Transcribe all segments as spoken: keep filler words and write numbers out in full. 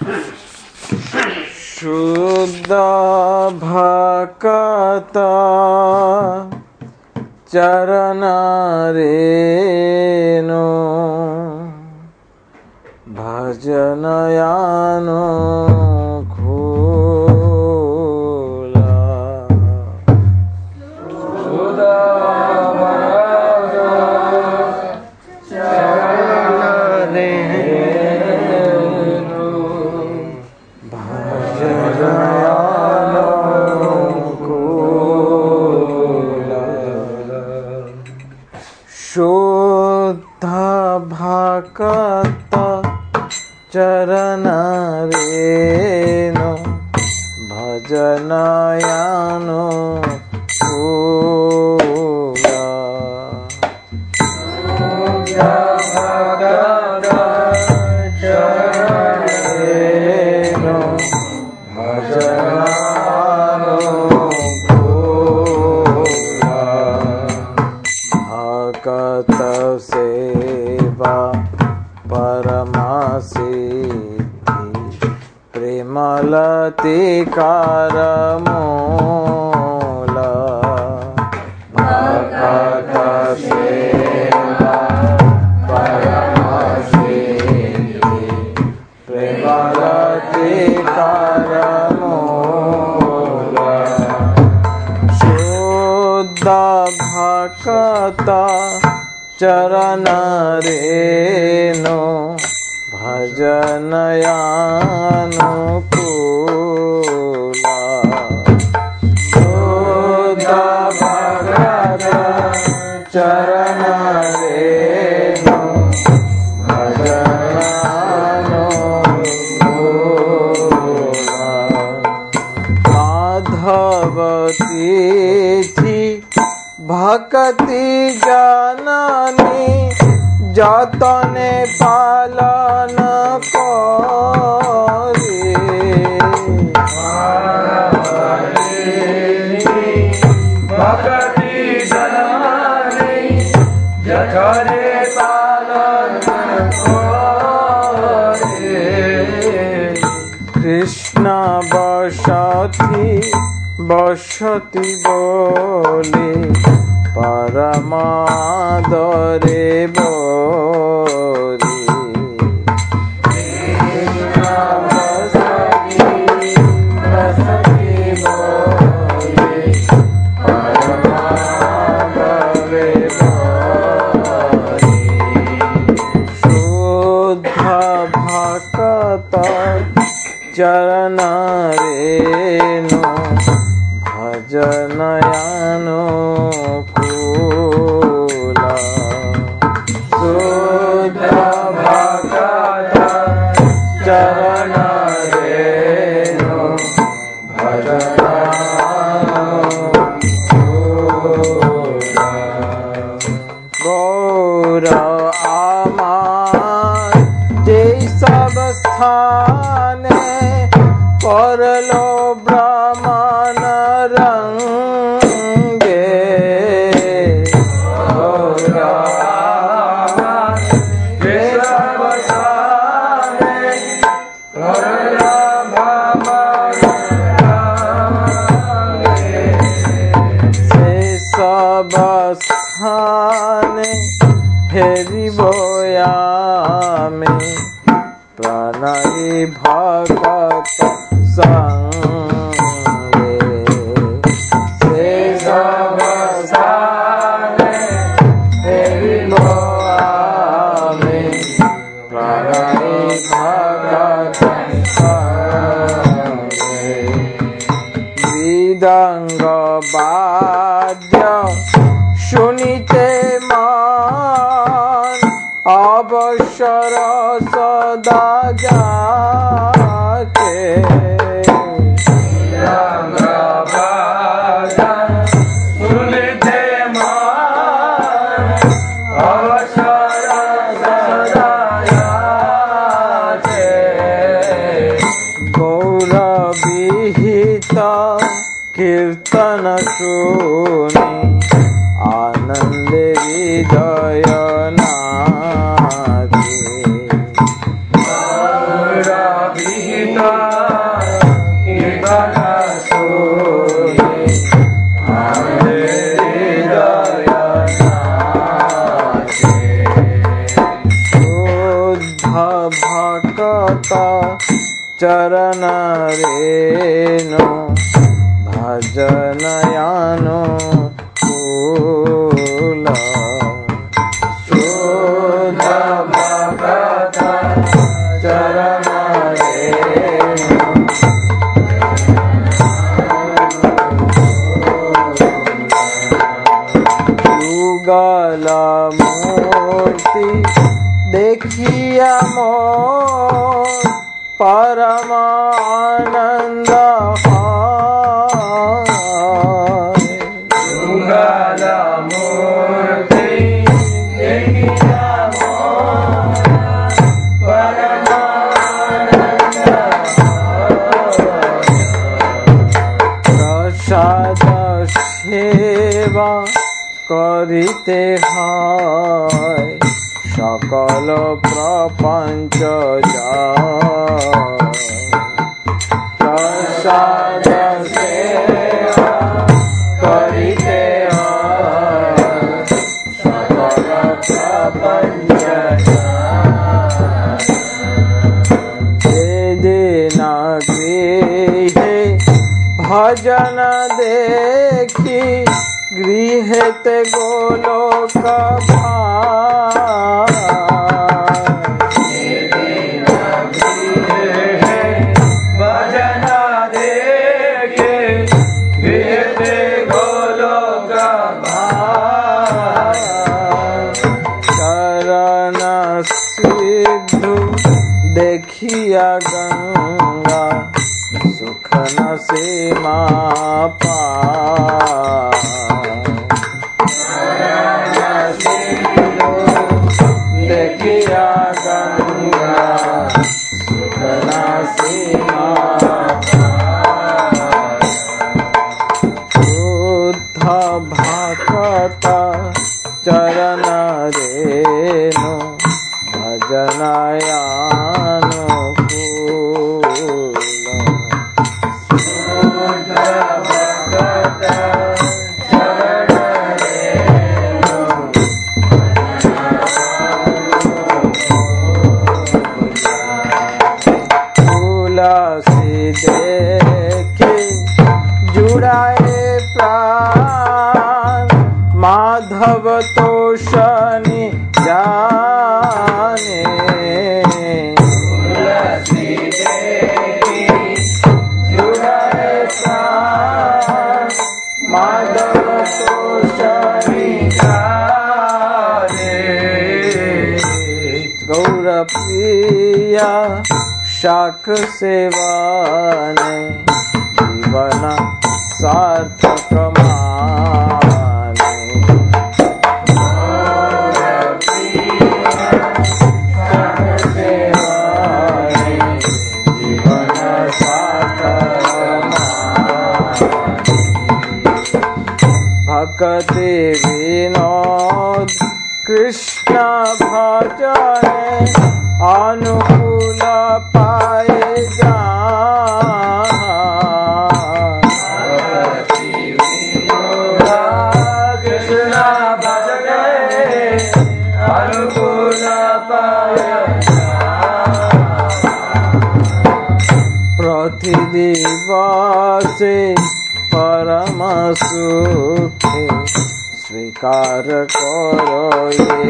शुद्ध भक्त चरण रेणु भजनयानो खूला। शुद्ध भक्त चरण रेणु भजनयानो खूला। शुद्ध भक्त चरण रेणु भजनयानो खूला। शुद्ध भक्त चरण रेणु भजनयानो खूला। भक्त सेवा परमा सिद्धि प्रेमलतिकार मूल। भक्त सेवा परमा सिद्धि प्रेमलतिकार मूल। शुद्ध भक्त चरण रेणु भजनयानुकूला। शुद्ध भक्त चरण रेणु भजनयानुकूला। माधवती थी भक्ति जननी जतने पालन करी। भक्ति जननी जतने पालन करी। कृष्ण बसती बसती बोली परमादरे बोली। कृष्ण बसती बसती बोली परमादरे बोली। शुद्ध भक्त चरण रेणु भजनयानो खूला। शुद्ध भक्त चरण रेणु भजनयानो खूला। गौर आमार जे सब स्थाने करलो ब्राह्मण रंगे। गौर आमार जे सब स्थाने करलो ब्राह्मण रंगे। से सब स्थाने हेरिब आमे प्रणयी भगत संगे। से सब स्थाने हेरिब आमे प्रणयी भगत संगे। मृदंग वाद्य शुनिते मान अवसर सदा जाके। मृदंग वाद्य शुनिते मान अवसर सदा जाके। गौर विहित कीर्तन सुनी आनंद हृदय नाचे। गौर विहित चरण रेणु भजनयानुकूल शुद्ध भगत चरण रेणु युगल मूर्ति देखिया मोर परम आनंद युगल मूर्ति देखिया मोर परम आनंद प्रसाद सेवा करिते हाय सकल प्रपंच प्रसाद सेवा करिते सकल प्रपंच दिन गृहे भजन देखी गृहते गोलोक भजन देखे गृहते गोलोक चरण सिद्धु देखिया गंगा सुख न सीमा पार देखिया गंगा सुख न सीमा पार शुद्ध भगत चरण रेणु भजनयानुकूल देखे जुड़ाए प्राण माधव तो शनि जाने तुलसी देखी जुड़ाए प्राण माधव तो शनि जाने गौर प्रिया शाक सेवाने जीवन सार्थक माने शाक सेवाने जीवन सार्थक माने भक्ति विनोद कृष्ण भजने अनुकूल पाए जा कृष्ण भजने अनुकूल पाए प्रतिदिवसे परम सुखे स्वीकार करो ये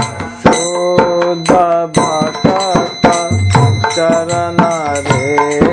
चरण रे